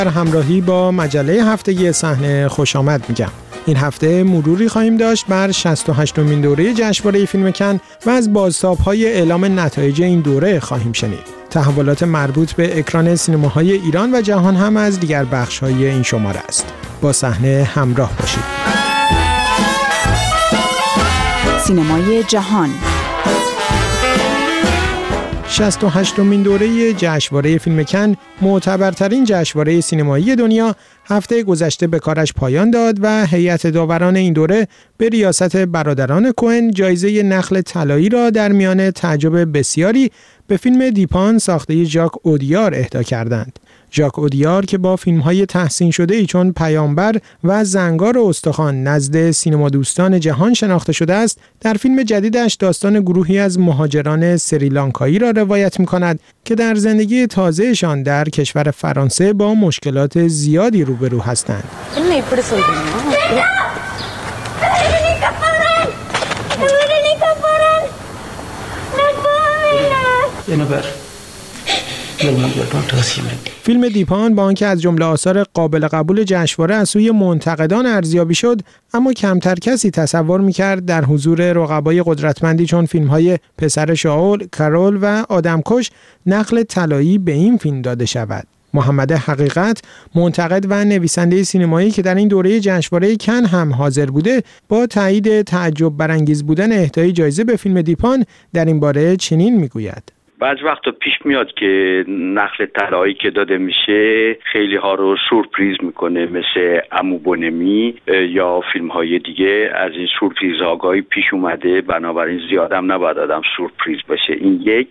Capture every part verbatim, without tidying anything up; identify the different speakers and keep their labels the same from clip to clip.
Speaker 1: در همراهی با مجله هفتگی صحنه خوش آمد میگم. این هفته مروری خواهیم داشت بر شصت و هشتمین دوره جشنواره فیلم کن و از بازتاب‌های اعلام نتایج این دوره خواهیم شنید. تحولات مربوط به اکران سینماهای ایران و جهان هم از دیگر بخش‌های این شماره است. با صحنه همراه باشید.
Speaker 2: سینمای جهان.
Speaker 1: شصت و هشتمین دوره جشنواره فیلم کن، معتبرترین جشنواره سینمایی دنیا، هفته گذشته به کارش پایان داد و هیئت داوران این دوره به ریاست برادران کوهن جایزه نخل طلایی را در میان تعجب بسیاری به فیلم دیپان ساخته ژاک اودیار اهدا کردند. ژاک اودیار که با فیلم‌های تحسین شده‌ای چون پیامبر و زنگار استخوان نزد سینما دوستان جهان شناخته شده است، در فیلم جدیدش داستان گروهی از مهاجران سریلانکایی را روایت می‌کند که در زندگی تازه‌شان در کشور فرانسه با مشکلات زیادی روبرو هستند. فیلم دیپان با آنکه از جمله آثار قابل قبول جشنواره از سوی منتقدان ارزیابی شد، اما کمتر کسی تصور می‌کرد در حضور رقبای قدرتمندی چون فیلم‌های پسر شاول، کرول و آدمکش نخل طلایی به این فیلم داده شود. محمد حقیقت، منتقد و نویسنده سینمایی که در این دوره جشنواره کن هم حاضر بوده، با تایید تعجب برانگیز بودن اهدای جایزه به فیلم دیپان در این باره چنین میگوید:
Speaker 3: بعض وقتا پیش میاد که نخل طلایی که داده میشه خیلی ها رو سورپریز میکنه، مثل عمو بونمی یا فیلم های دیگه. از این سورپریز آگاهی پیش اومده، بنابراین زیادم نباید آدم سورپریز باشه. این یک.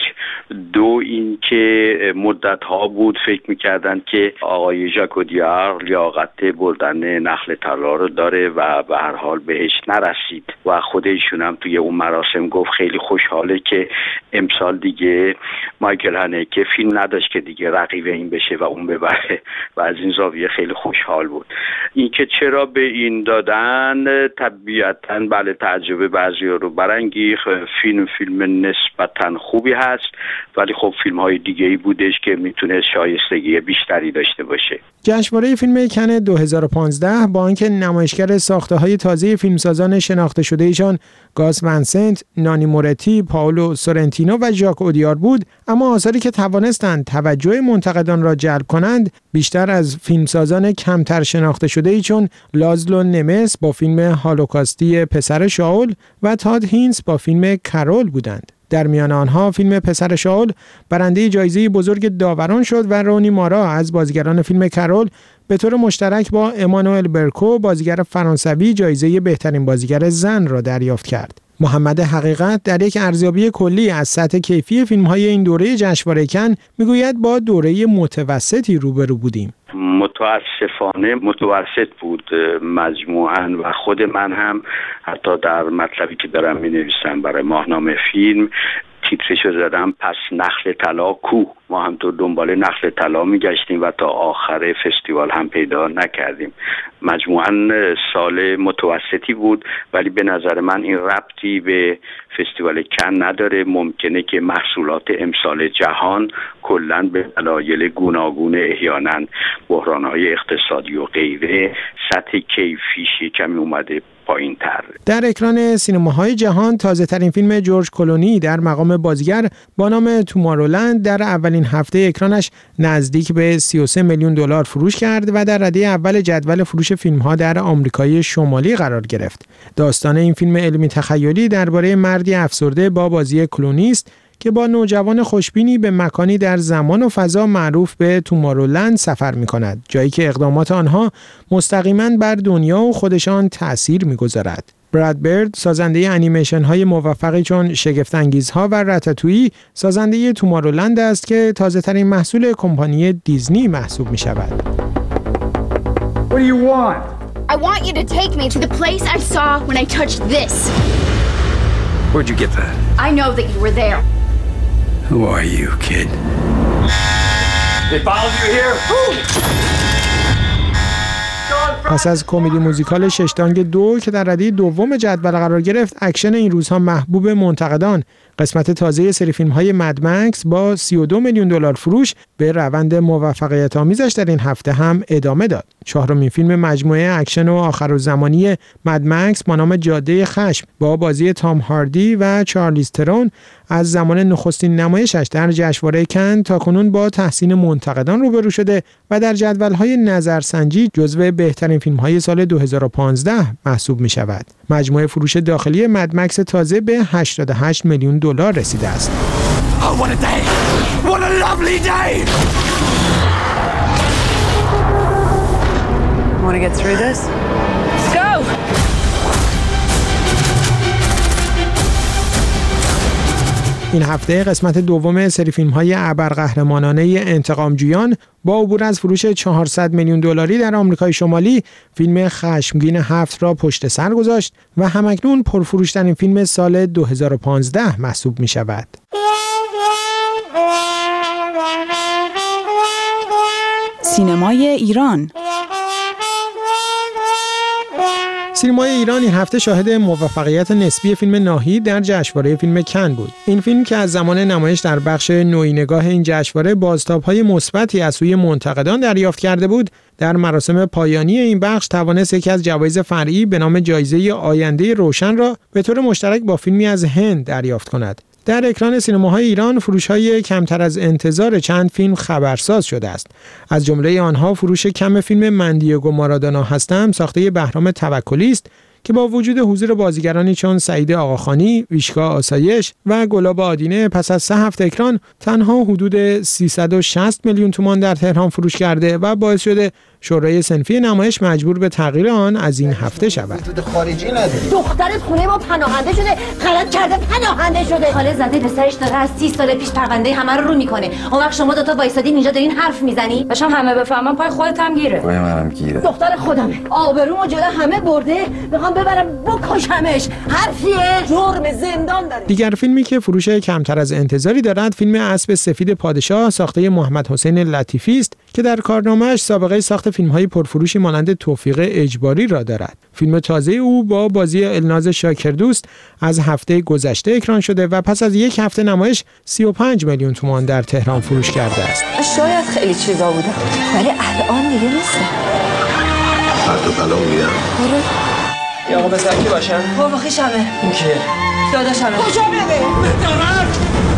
Speaker 3: دو، این که مدت ها بود فکر میکردن که آقای ژاک اودیار لیاقت بردن نخل طلا رو داره و به هر حال بهش نرسید و خود ایشون هم توی اون مراسم گفت خیلی خوشحاله که امسال دیگه مایکل هانکه فیلم نداشت که دیگه رقیب این بشه و اون ببره و از این زاویه خیلی خوشحال بود. این که چرا به این دادن، طبیعتاً بله تعجب بعضی‌ها رو برانگیخت. فیلم فیلم نسبتاً خوبی هست، ولی خب فیلم‌های دیگه‌ای بودش که میتونه شایستگی بیشتری داشته باشه.
Speaker 1: جشنواره فیلم کن دو هزار و پانزده با آنکه نمایشگر ساخته‌های تازه فیلمسازان شناخته شده‌ایشان گاس ونسنت، نانی مورتی، پائولو سورنتینو و ژاک اودیار بود، اما آثاری که توانستند توجه منتقدان را جلب کنند بیشتر از فیلمسازان کمتر شناخته شده‌ای چون لازلو نمس با فیلم هالوکاستی پسر شاول و تاد هینس با فیلم کرول بودند. در میان آنها فیلم پسر شاول برنده جایزه بزرگ داوران شد و رونی مارا از بازیگران فیلم کرول به طور مشترک با امانوئل برکو بازیگر فرانسوی جایزه بهترین بازیگر زن را دریافت کرد. محمد حقیقت در یک ارزیابی کلی از سطح کیفی فیلم‌های این دوره جشنواره کن میگوید با دوره متوسطی روبرو بودیم.
Speaker 3: متاسفانه متوسط بود مجموعاً و خود من هم حتی در مطلبی که دارم می‌نویسم برای ماهنامه فیلم تیترشو زدم پس نخل طلا کو. ما هم تو دنبال نخل طلا میگشتیم و تا آخر فستیوال هم پیدا نکردیم. مجموعاً سال متوسطی بود، ولی به نظر من این ربطی به فستیوال کن نداره. ممکنه که محصولات امسال جهان کلاً به دلایل گوناگون احیانا بحران‌های اقتصادی و غیره سطح کیفیش کمی اومده پایین تر.
Speaker 1: در اکران سینماهای جهان تازه ترین فیلم جورج کلونی در مقام بازیگر با نام تومارولند در اولین هفته اکرانش نزدیک به سی و سه میلیون دلار فروش کرد و در رده اول جدول فروش فیلم‌ها در آمریکای شمالی قرار گرفت. داستان این فیلم علمی تخیلی درباره مردی افسرده با بازی کلونی است که با نوجوان خوشبینی به مکانی در زمان و فضا معروف به تومارولند سفر می‌کند، جایی که اقدامات آنها مستقیما بر دنیا و خودشان تأثیر می‌گذارد. براد برد سازنده انیمیشن‌های موفقی چون شگفت‌انگیزها و راتاتویی سازنده تومارولند است که تازه‌ترین محصول کمپانی دیزنی محسوب می‌شود.
Speaker 4: What do you want?
Speaker 5: I want you to take me to the place I saw when I touched this.
Speaker 4: Where'd you get that?
Speaker 5: I know that you were there.
Speaker 4: Who are you, kid? They followed you here?
Speaker 1: پس از کمدی موزیکال ششتانگ دو که در رده دوم جدول قرار گرفت، اکشن این روزها محبوب منتقدان قسمت تازه سری فیلم‌های مد مکس با سی و دو میلیون دلار فروش به روند موفقیت آمیزش در این هفته هم ادامه داد. چهارمین فیلم مجموعه اکشن و آخرالزمانی مد مکس با نام جاده خشم با بازی تام هاردی و چارلیز ترون از زمان نخستین نمایشش در جشنواره کن تاکنون با تحسین منتقدان روبرو شده و در جدول‌های نظرسنجی جزو بهترین فیلم‌های سال دو هزار و پانزده محسوب می‌شود. مجموع فروش داخلی مد مکس تازه به هشتاد و هشت میلیون دلار رسیده است.
Speaker 4: Oh, what a day! What a lovely day!
Speaker 6: Want to get through this? Let's go!
Speaker 1: این هفته قسمت دوم سری فیلم‌های ابرقهرمانانه انتقامجویان با عبور از فروش چهارصد میلیون دلاری در آمریکای شمالی فیلم خشمگین هفت را پشت سر گذاشت و همکنون پرفروش‌ترین فیلم سال دو هزار و پانزده محسوب می‌شود.
Speaker 2: سینمای ایران.
Speaker 1: سینمای ایران این هفته شاهد موفقیت نسبی فیلم ناهید در جشنواره فیلم کن بود. این فیلم که از زمان نمایش در بخش نوینگاه این جشنواره بازتاب‌های مثبتی از سوی منتقدان دریافت کرده بود، در مراسم پایانی این بخش توانست یکی از جوایز فرعی به نام جایزه آینده روشن را به طور مشترک با فیلمی از هند دریافت کند. در اکران سینماهای ایران فروش‌های کمتر از انتظار چند فیلم خبرساز شده است. از جمله آنها فروش کم فیلم من دیگو مارادونا هستم ساخته بهرام توکلی است که با وجود حضور بازیگرانی چون سعید آقاخانی، ویشکا آسایش و گلاب آدینه پس از سه هفته اکران تنها حدود سیصد و شصت میلیون تومان در تهران فروش کرده و باعث شده شورای صنفی نمایش مجبور به تغییر آن از این هفته شود.
Speaker 7: دخترت خونه ما پناهنده شده، غلط کرده پناهنده شده. خاله زده پسرش داره از سی سال پیش پرونده همه رو رو میکنه. اون وقت شما دو تا وایسادین اینجا دارین حرف میزنی؟ باشم همه بفهمن پای خودت هم گیره. پای منم گیره. دختر خودمه. آبرومو جلو همه برده. میخوام ببرم بکشمش. حرفیه. جرم زندان داره.
Speaker 1: دیگر فیلمی که فروش کمتر از انتظاری دارد فیلم اسب سفید پادشاه ساخته محمد حسین لطیفی است که در کارنامه‌اش سابقه ساخت فیلم‌های پرفروشی مانند توفیق اجباری را دارد. فیلم تازه او با بازی الناز شاکردوست از هفته گذشته اکران شده و پس از یک هفته نمایش سی و پنج میلیون تومان در تهران فروش کرده است.
Speaker 7: شاید خیلی چیزا بوده ولی الان دیگه نیست.
Speaker 8: فردا بلا میگم.
Speaker 7: آره.
Speaker 9: یا آقا بسر کی باشن؟
Speaker 7: بابا خیشمه.
Speaker 9: این کیه؟
Speaker 7: داداشمه. کجا بره؟
Speaker 9: دارد!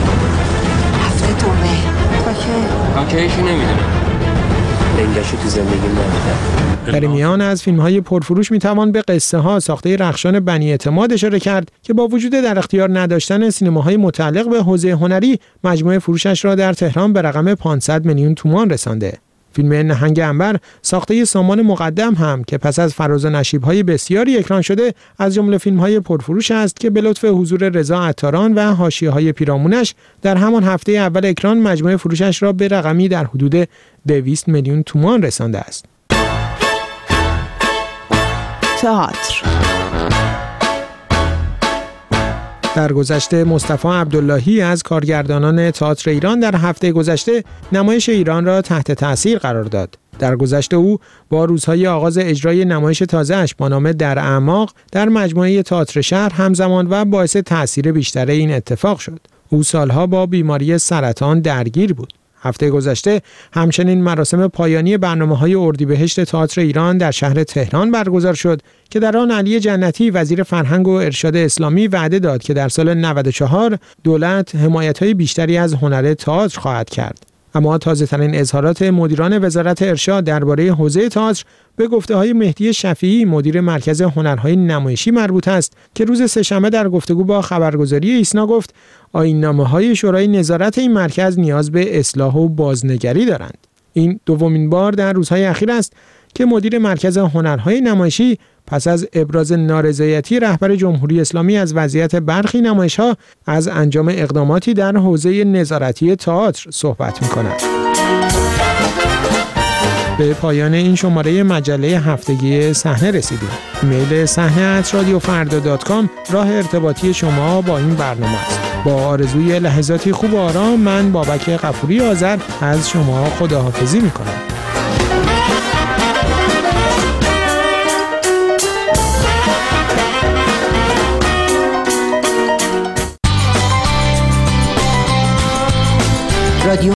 Speaker 7: هفته دومه. تا که؟
Speaker 9: من که ایشی نمیدونم. دنگشو تو زندگی نمیدونم.
Speaker 1: در این میان از فیلم‌های پرفروش میتوان به قصه ها ساخته رخشان بنی اعتماد اشاره کرد که با وجود در اختیار نداشتن سینماهای متعلق به حوزه هنری مجموع فروشش را در تهران به رقم پانصد میلیون تومان رسانده. فیلم نهنگ عنبر ساخته سامان مقدم هم که پس از فراز و نشیب‌های بسیاری اکران شده از جمله فیلم‌های پرفروش است که به لطف حضور رضا عطاران و حاشیه‌های پیرامونش در همان هفته اول اکران مجموع فروشش را به رقمی در حدود دویست میلیون تومان رسانده است.
Speaker 2: تئاتر.
Speaker 1: در گذشته مصطفی عبداللهی از کارگردانان تئاتر ایران در هفته گذشته نمایش ایران را تحت تأثیر قرار داد. در گذشته او با روزهای آغاز اجرای نمایش تازه‌اش با نام در اعماق در مجموعه تئاتر شهر همزمان و باعث تأثیر بیشتر این اتفاق شد. او سالها با بیماری سرطان درگیر بود. هفته گذشته همچنین مراسم پایانی برنامه‌های اردیبهشت تئاتر ایران در شهر تهران برگزار شد که در آن علی جنتی وزیر فرهنگ و ارشاد اسلامی وعده داد که در سال نود و چهار دولت حمایت‌های بیشتری از هنر تئاتر خواهد کرد. اما تازه‌ترین اظهارات مدیران وزارت ارشاد درباره حوزه تئاتر به گفته‌های مهدی شفیعی مدیر مرکز هنرهای نمایشی مربوط است که روز سه‌شنبه در گفتگو با خبرگزاری ایسنا گفت آیین‌نامه‌های شورای نظارت این مرکز نیاز به اصلاح و بازنگری دارند. این دومین بار در روزهای اخیر است که مدیر مرکز هنرهای نمایشی پس از ابراز نارضایتی رهبر جمهوری اسلامی از وضعیت برخی نمایش‌ها از انجام اقداماتی در حوزه نظارتی تئاتر صحبت می‌کند. به پایان این شماره مجله هفتگی صحنه رسیدیم. ایمیل صحنه ات رادیو فردا دات کام راه ارتباطی شما با این برنامه است. با آرزوی لحظاتی خوب و آرام من بابک غفوری آذر از شما خداحافظی می‌کنم.
Speaker 10: رادیو